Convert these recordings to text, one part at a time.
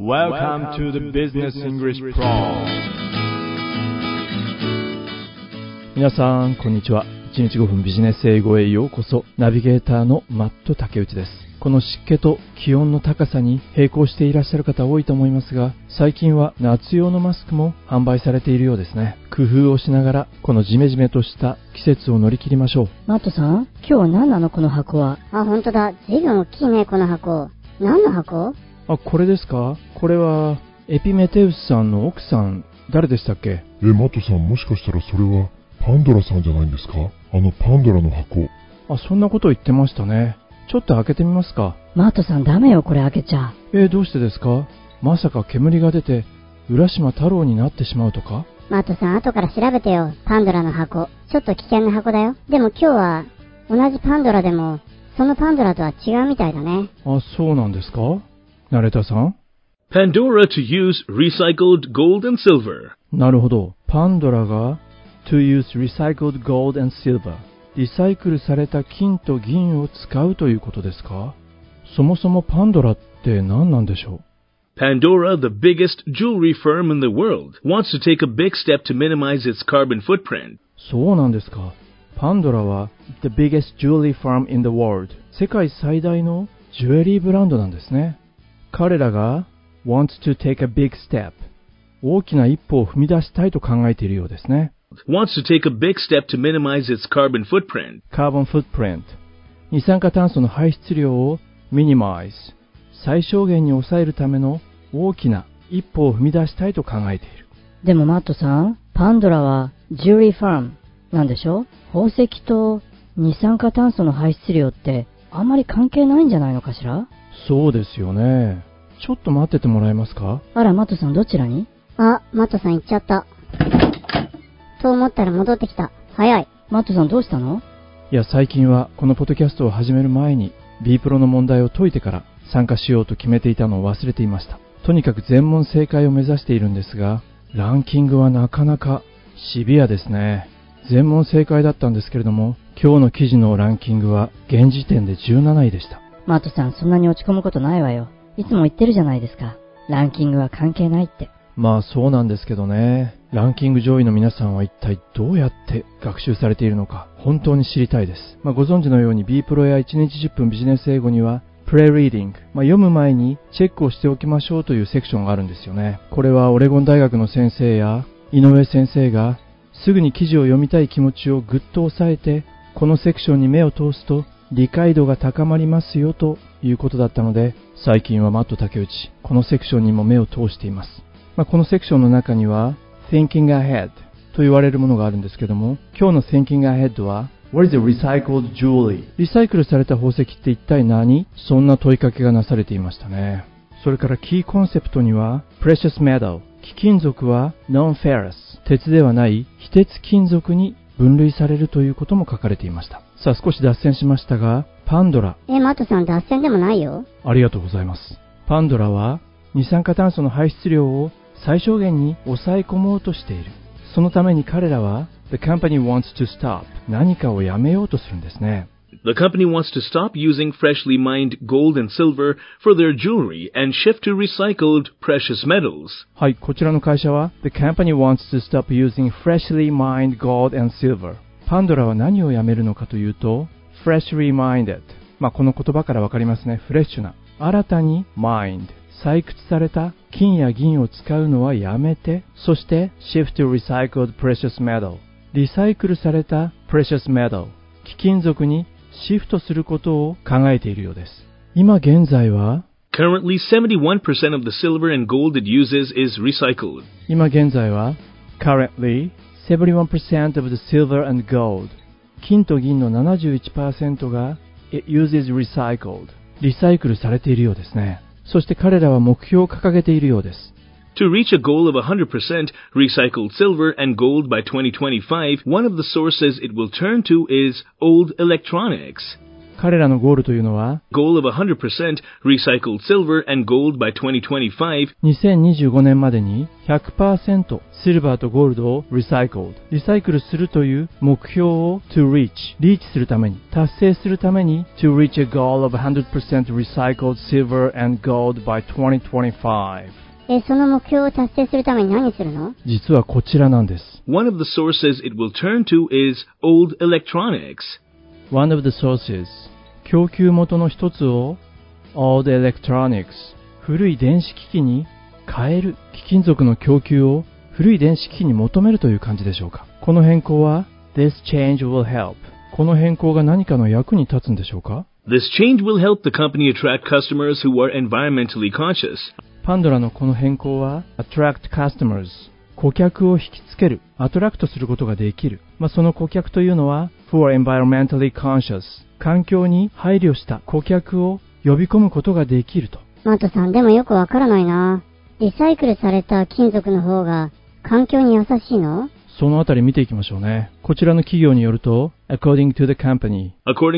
Welcome to the Business English Pro。 皆さんこんにちは。1日5分ビジネス英語へようこそ。ナビゲーターのマット竹内です。この湿気と気温の高さに並行していらっしゃる方多いと思いますが、最近は夏用のマスクも販売されているようですね。工夫をしながらこのジメジメとした季節を乗り切りましょう。 マットさん、今日は何なのこの箱は。 本当だ。ずいぶん大きいね、この箱。何の箱？ これですか？これはエピメテウスさんの奥さん、誰でしたっけ？ マットさん、もしかしたらそれはパンドラさんじゃないんですか？パンドラの箱。 そんなこと言ってましたね。ちょっと開けてみますか？ マットさん、ダメよ、これ開けちゃ。 どうしてですか？まさか煙が出て浦島太郎になってしまうとか？ マットさん、後から調べてよ。パンドラの箱。ちょっと危険な箱だよ。でも今日は同じパンドラでもそのパンドラとは違うみたいだね。 そうなんですか？ナレーターさん。 Pandora to use recycled gold and silver。 なるほど。パンドラが to use recycled gold and silver、 リサイクルされた金と銀を使うということですか？そもそもパンドラって何なんでしょう？ Pandora, the biggest jewelry firm in the world, wants to take a big step to minimize its carbon footprint。 そうなんですか。パンドラは the biggest jewelry firm in the world、 世界最大のジュエリーブランドなんですね。彼らが wants to take a big step、 大きな一歩を踏み出したいと考えているようですね。 Wants to take a big step to minimize its carbon footprint。 Carbon footprint、 二酸化炭素の排出量を minimize、 最小限に抑えるための大きな一歩を踏み出したいと考えている。 でもマットさん、パンドラはジュエリーファームなんでしょ？宝石と二酸化炭素の排出量ってあんまり関係ないんじゃないのかしら？ そうですよね。ちょっと待っててもらえますか？ あら、マットさん、どちらに？ マットさん行っちゃった。と思ったら戻ってきた。早い。 マットさん、どうしたの？ 最近はこのポッドキャストを始める前に B プロの問題を解いてから参加しようと決めていたのを忘れていました。とにかく全問正解を目指しているんですが、ランキングはなかなかシビアですね。全問正解だったんですけれども、今日の記事のランキングは現時点で17位でした。 マットさん、そんなに落ち込むことないわよ。いつも言ってるじゃないですか。ランキングは関係ないって。 そうなんですけどね。ランキング上位の皆さんは一体どうやって学習されているのか本当に知りたいです。ご存知のように B プロや1日10分ビジネス英語にはプレリーディング、読む前にチェックをしておきましょうというセクションがあるんですよね。これはオレゴン大学の先生や井上先生がすぐに記事を読みたい気持ちをぐっと抑えて、このセクションに目を通すと理解度が高まりますよということだったので、最近はマット竹内、このセクションにも目を通しています。このセクションの中には Thinking Ahead と言われるものがあるんですけども、今日の Thinking Ahead は What is a recycled jewelry？ リサイクルされた宝石って一体何？そんな問いかけがなされていましたね。それからキーコンセプトには Precious Metal、 貴金属は Non-ferrous、 鉄ではない非鉄金属に分類されるということも書かれていました。少し脱線しましたが、パンドラ。 マットさん、脱線でもないよ。 ありがとうございます。パンドラは二酸化炭素の排出量を最小限に抑え込もうとしている。そのために彼らは The company wants to stop、 何かをやめようとするんですね。 The company wants to stop using freshly mined gold and silver for their jewelry and shift to recycled precious metals。 はい、こちらの会社は The company wants to stop using freshly mined gold and silver。 パンドラは何をやめるのかというと freshly mined、この言葉からわかりますね。フレッシュな、新たに mined、採掘された金や銀を使うのはやめて、そして shift to recycled precious metal、 リサイクルされた precious metal、 貴金属にシフトすることを考えているようです。今現在は Currently 71% of the silver and gold it uses is recycled。 今現在は Currently 71% of the silver and gold、 金と銀の 71% が It uses recycled、 リサイクルされているようですね。そして彼らは目標を掲げているようです。 To reach a goal of 100% recycled silver and gold by 2025, one of the sources it will turn to is old electronics。 彼らのゴールというのは、 goal of 100% recycled silver and gold by 2025, 2025年までに 100% シルバーとゴールドをリサイクルするという目標を to reach リーチするために、達成するために to reach a goal of 100% recycled silver and gold by 2025。 その目標を達成するために何するの？ 実はこちらなんです。 one of the sources it will turn to is old electronics. One of the sources 供給元の一つを old electronics 古い電子機器に変える。貴金属の供給を古い電子機器に求めるという感じでしょうか。この変更は This change will help この変更が何かの役に立つんでしょうか。 This change will help the company attract customers who are environmentally conscious. パンドラのこの変更は attract customers 顧客を引きつける、アトラクトすることができる。その顧客というのは for environmentally conscious 環境に配慮した顧客を呼び込むことができると。 マットさん、でもよくわからないな。リサイクルされた金属の方が環境に優しいの？ そのあたり見ていきましょうね。こちらの企業によると、according to the company,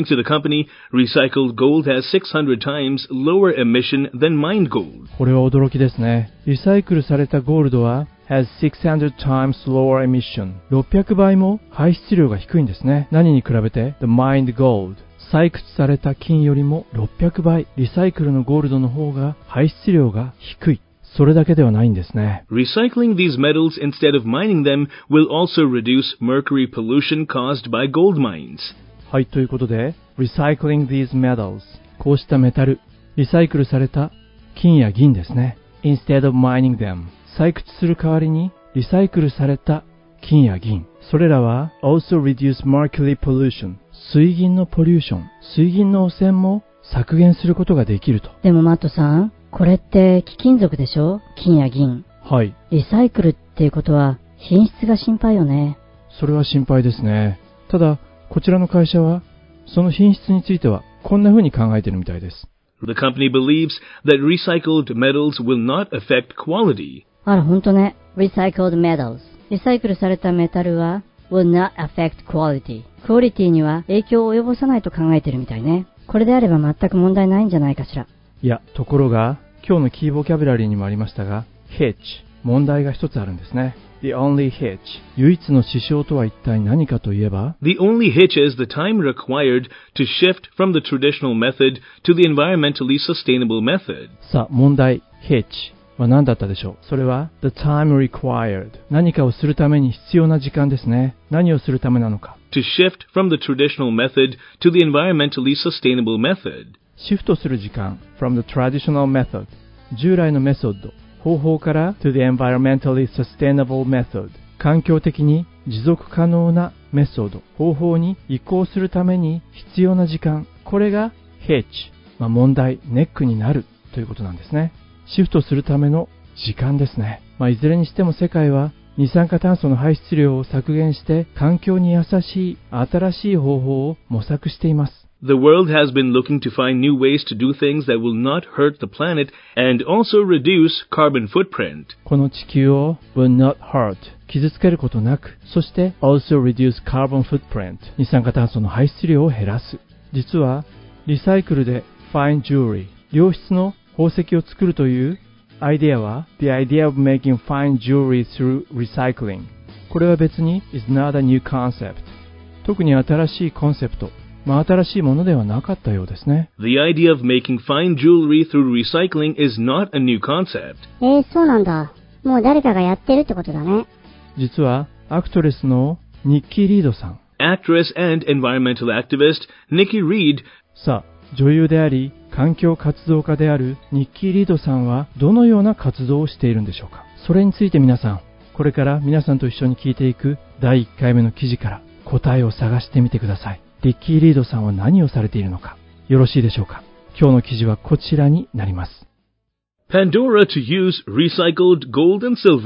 recycled gold has 600 times lower emission than mined gold. これは驚きですね。リサイクルされたゴールドはhas 600 times lower emission 600倍も排出量が低いんですね。何に比べて the mined gold 採掘された金よりも600倍リサイクルのゴールドの方が排出量が低い。それだけではないんですね。 Recycling these metals instead of mining them will also reduce mercury pollution caused by gold mines. はい、ということで Recycling these metals こうしたメタルリサイクルされた金や銀ですね。 Instead of mining them採掘する代わりにリサイクルされた金や銀、それらは also reduce mercury pollution 水銀のポリューション、水銀の汚染も削減することができると。 でもマットさん、これって貴金属でしょ？金や銀。 はい。 リサイクルっていうことは品質が心配よね。 それは心配ですね。ただこちらの会社はその品質についてはこんな風に考えているみたいです。 The company believes that recycled metals will not affect quality. あら、ほんとね。Recycled metals リサイクルされたメタルは will not affect quality クオリティには影響を及ぼさないと考えているみたいね。これであれば全く問題ないんじゃないかしら。 いや、ところが今日のキーボキャブラリーにもありましたが hitch 問題が一つあるんですね。 The only hitch 唯一の支障とは一体何かといえば The only hitch is the time required to shift from the traditional method to the environmentally sustainable method. さあ問題 hitchは何だったでしょう。それは the time required 何かをするために必要な時間ですね。何をするためなのか。 To shift from the traditional method to the environmentally sustainable method. シフトする時間 from the traditional method 従来のメソッド方法から to the environmentally sustainable method 環境的に持続可能なメソッド方法に移行するために必要な時間、これが hitch、問題ネックになるということなんですね。シフトするための時間ですね。いずれにしても世界は二酸化炭素の排出量を削減して環境に優しい新しい方法を模索しています。 The world has been looking to find new ways to do things that will not hurt the planet and also reduce carbon footprint. この地球を will not hurt 傷つけることなく、そして also reduce carbon footprint 二酸化炭素の排出量を減らす。実はリサイクルで fine jewelry 良質の宝石を作るというアイデアは the idea of making fine jewelry through recycling これは別に is not a new concept 特に新しいコンセプト新しいものではなかったようですね。 The idea of making fine jewelry through recycling is not a new concept. そうなんだ。もう誰かがやってるってことだね。 実はアクトレスのニッキー・リードさん Actress and environmental activist Nikki Reed さあ女優であり環境活動家であるニッキー・リードさんはどのような活動をしているんでしょうか。それについて皆さんこれから皆さんと一緒に聞いていく第1回目の記事から答えを探してみてください。リッキー・リードさんは何をされているのかよろしいでしょうか。今日の記事はこちらになります。 Pandora to use recycled gold and silver.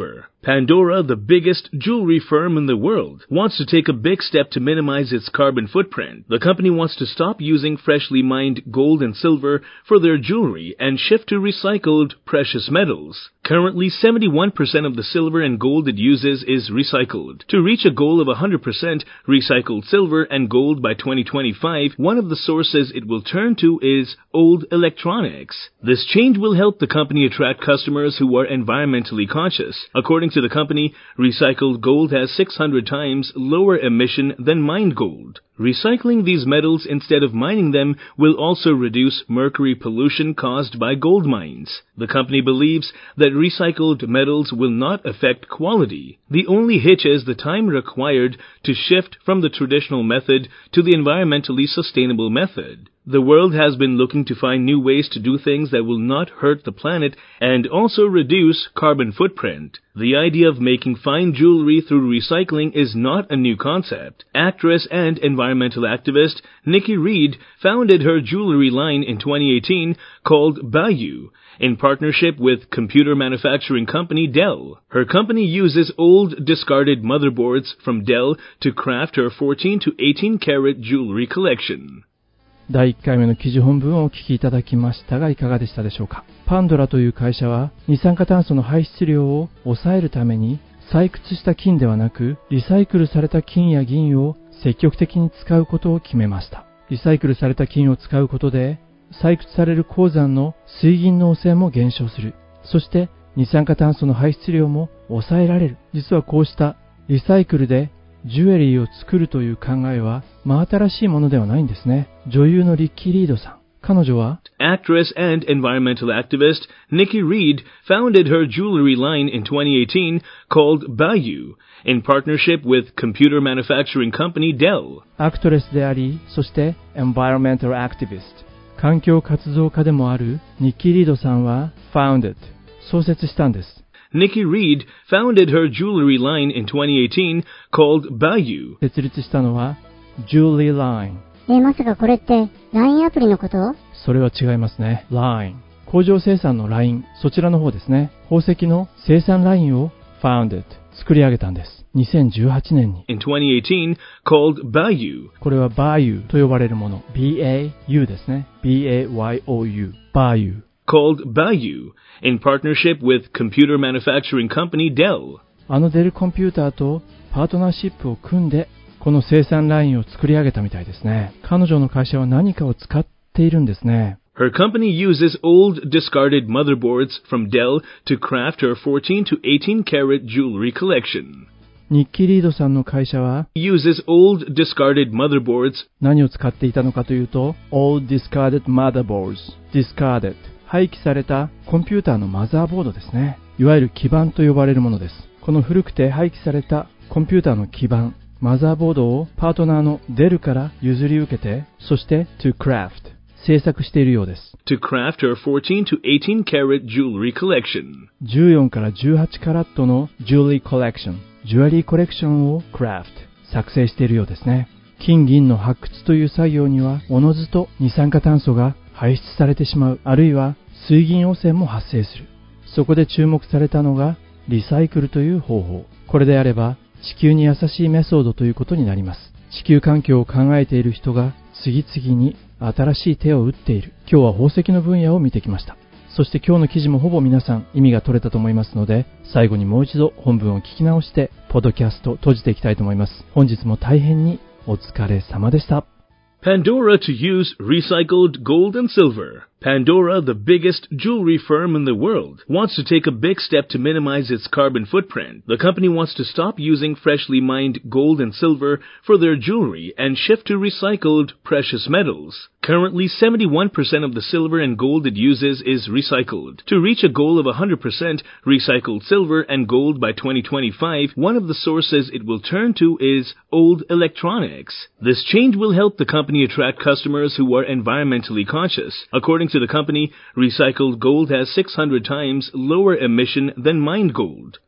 Pandora, the biggest jewelry firm in the world, wants to take a big step to minimize its carbon footprint. The company wants to stop using freshly mined gold and silver for their jewelry and shift to recycled precious metals. Currently, 71% of the silver and gold it uses is recycled. To reach a goal of 100% recycled silver and gold by 2025, one of the sources it will turn to is old electronics. This change will help the company attract customers who are environmentally conscious. According to the company, recycled gold has 600 times lower emission than mined gold. Recycling these metals instead of mining them will also reduce mercury pollution caused by gold mines. The company believes that recycled metals will not affect quality. The only hitch is the time required to shift from the traditional method to the environmentally sustainable method. The world has been looking to find new ways to do things that will not hurt the planet and also reduce carbon footprint. The idea of making fine jewelry through recycling is not a new concept. Actress and environmental activist Nikki Reed founded her jewelry line in 2018 called Bayou in partnership with computer manufacturing company Dell. Her company uses old discarded motherboards from Dell to craft her 14 to 18 karat jewelry collection. 第1回目の記事本文をお聞きいただきましたがいかがでしたでしょうか。パンドラという会社は二酸化炭素の排出量を抑えるために採掘した金ではなくリサイクルされた金や銀を積極的に使うことを決めました。リサイクルされた金を使うことで採掘される鉱山の水銀の汚染も減少する。そして二酸化炭素の排出量も抑えられる。実はこうしたリサイクルでジュエリーを作るという考えは真新しいものではないんですね。女優のリッキー・リードさん。彼女は Actress and environmental activist Nikki Reed founded her jewelry line in 2018 called Bayou in partnership with computer manufacturing company Dell. アクトレスであり、そしてエンバイロメンタルアクティビスト、環境活動家でもあるニッキー・リードさんは founded、創設したんです。 Nikki Reed founded her jewelry line in 2018 called Bayou. 設立したのは Jewelry Line。 まさかこれって LINE アプリのこと？ それは違いますね。Line。工場生産のライン、そちらの方ですね。宝石の生産ラインを founded、作り上げたんです。2018年に。 In 2018 called Bayou。 これは Bayou と呼ばれるもの。B-A-U ですね。B-A-Y-O-U。Bayou。 called Bayou in partnership with computer manufacturing company Dell. あのデルコンピューターとパートナーシップを組んでこの生産ラインを作り上げたみたいですね。彼女の会社は何かを使っているんですね。 Her company uses old discarded motherboards from Dell to craft her 14 to 18 karat jewelry collection. ニッキー・リードさんの会社は uses old discarded motherboards 何を使っていたのかというと old discarded motherboards discarded廃棄されたコンピューターのマザーボードですね。いわゆる基板と呼ばれるものです。この古くて廃棄されたコンピューターの基板、マザーボードをパートナーのデルから譲り受けて、そして to craft、制作しているようです。 to craft her 14 to 18 karat jewelry collection。 14から18カラットのジュエリーコレクション、ジュエリーコレクションを craft、作成しているようですね。金銀の発掘という作業には、おのずと二酸化炭素が排出されてしまう、あるいは水銀汚染も発生する。そこで注目されたのがリサイクルという方法。これであれば地球に優しいメソッドということになります。地球環境を考えている人が次々に新しい手を打っている。今日は宝石の分野を見てきました。そして今日の記事もほぼ皆さん意味が取れたと思いますので、最後にもう一度本文を聞き直してポッドキャスト閉じていきたいと思います。本日も大変にお疲れ様でした。 Pandora to use recycled gold and silver. Pandora, the biggest jewelry firm in the world, wants to take a big step to minimize its carbon footprint. The company wants to stop using freshly mined gold and silver for their jewelry and shift to recycled precious metals. Currently, 71% of the silver and gold it uses is recycled. To reach a goal of 100% recycled silver and gold by 2025, one of the sources it will turn to is old electronics. This change will help the company attract customers who are environmentally conscious. According to the company, recycled gold has 600 times lower emission than mined gold.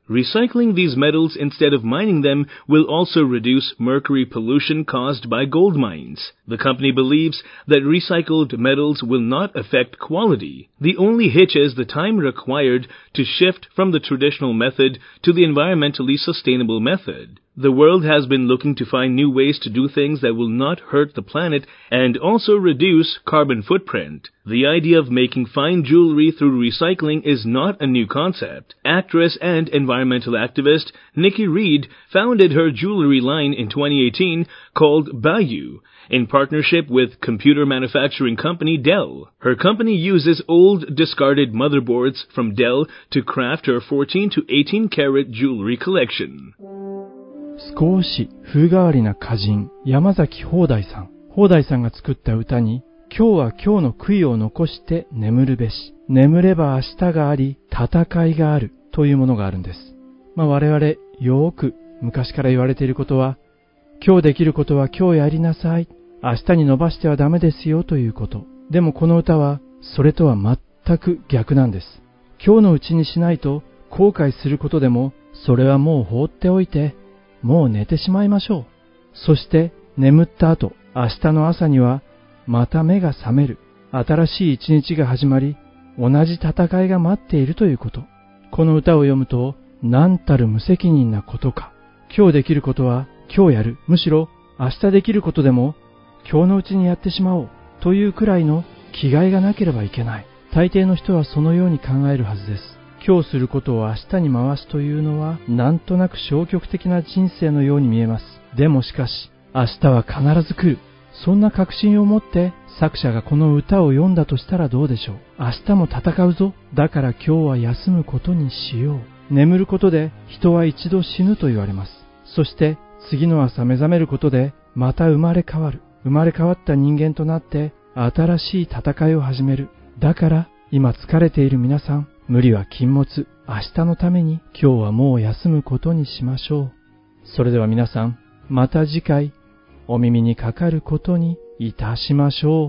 Recycling these metals instead of mining them will also reduce mercury pollution caused by gold mines. The company believes that recycled metals will not affect quality. The only hitch is the time required to shift from the traditional method to the environmentally sustainable method. The world has been looking to find new ways to do things that will not hurt the planet and also reduce carbon footprint. The idea of making fine jewelry through recycling is not a new concept. Actress and environmental activist Nikki Reed founded her jewelry line in 2018 called Bayou, in partnership with computer manufacturing company Dell. Her company uses old discarded motherboards from Dell to craft her 14 to 18 karat jewelry collection. 少し風変わりな歌人、山崎邦大さん。邦大さんが作った歌に、今日は今日の悔いを残して眠るべし。眠れば明日があり、戦いがあるというものがあるんです。我々よく昔から言われていることは、今日できることは今日やりなさい。明日に伸ばしてはダメですよということ。でもこの歌は、それとは全く逆なんです。今日のうちにしないと後悔することでも、それはもう放っておいて、もう寝てしまいましょう。そして眠った後、明日の朝にはまた目が覚める。新しい一日が始まり、同じ戦いが待っているということ。この歌を読むと、何たる無責任なことか。今日できることは今日やる。むしろ明日できることでも今日のうちにやってしまおうというくらいの気概がなければいけない。大抵の人はそのように考えるはずです。今日することを明日に回すというのは、なんとなく消極的な人生のように見えます。でもしかし、明日は必ず来る。そんな確信を持って作者がこの歌を読んだとしたらどうでしょう。明日も戦うぞ。だから今日は休むことにしよう。眠ることで人は一度死ぬと言われます。そして次の朝目覚めることでまた生まれ変わる。生まれ変わった人間となって新しい戦いを始める。だから今疲れている皆さん、無理は禁物。明日のために今日はもう休むことにしましょう。それでは皆さん、また次回お耳にかかることにいたしましょ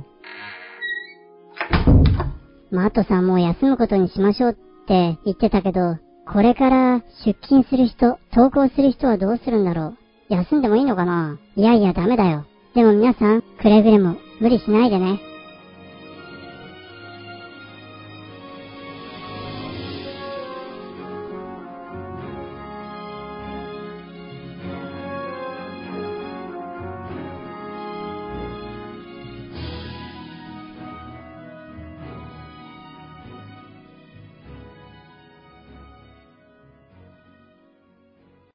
う。マットさんもう休むことにしましょうって言ってたけど、これから出勤する人、登校する人はどうするんだろう。休んでもいいのかな。いやいやダメだよ。でも皆さん、くれぐれも無理しないでね。